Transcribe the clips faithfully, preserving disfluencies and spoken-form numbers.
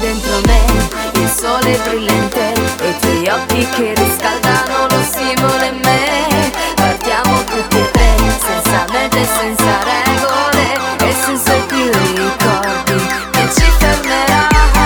dentro me, il sole brillante e i tuoi occhi che riscaldano lo stimolo in me. Partiamo tutti e tre, senza mete, senza regole e senza più ricordi che ci fermerà.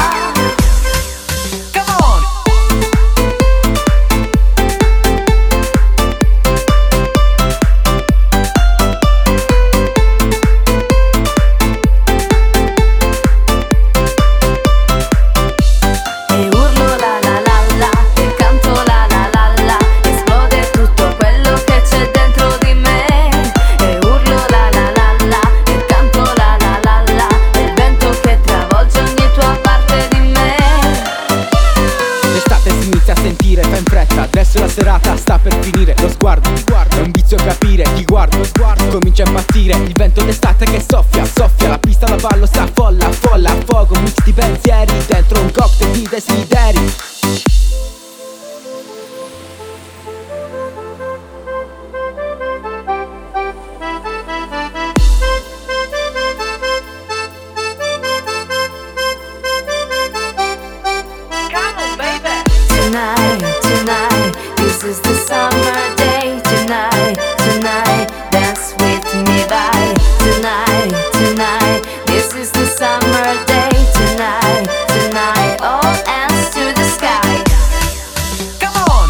Fa in fretta, adesso la serata sta per finire. Lo sguardo, ti guardo, è un vizio capire. Ti guardo, lo sguardo, comincia a impazzire. Il vento d'estate che soffia, soffia. La pista da ballo sta folla, folla. A fuoco, mix di pensieri. Dentro un cocktail di desideri. Tonight, tonight, this is the summer day. Tonight, tonight, dance with me, bye. Tonight, tonight, this is the summer day. Tonight, tonight, all hands to the sky. Come on!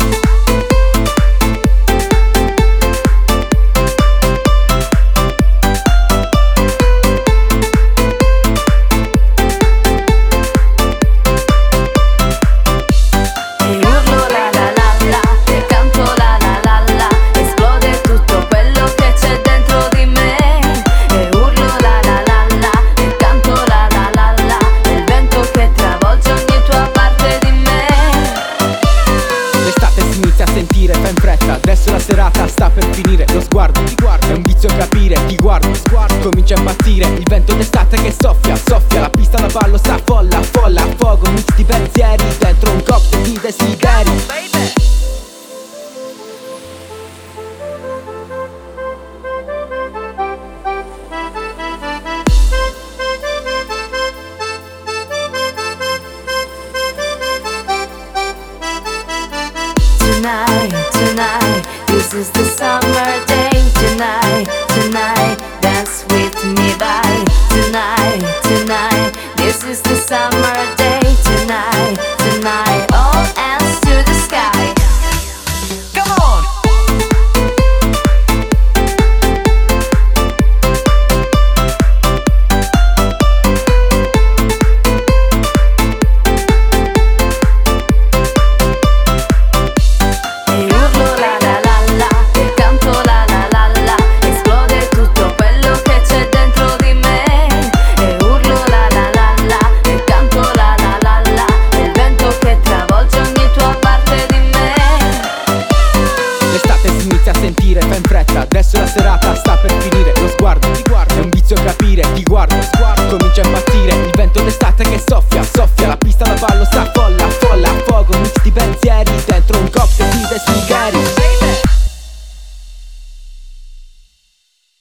Fa in fretta, adesso la serata sta per finire. Lo sguardo, ti guardo, è un vizio capire. Ti guardo, lo sguardo, comincia a impazzire. Il vento d'estate che soffia, soffia. La pista da ballo sta folla, folla. A fuoco, mix di pensieri. Dentro un cocktail di desideri. Tonight, tonight, this is the summer.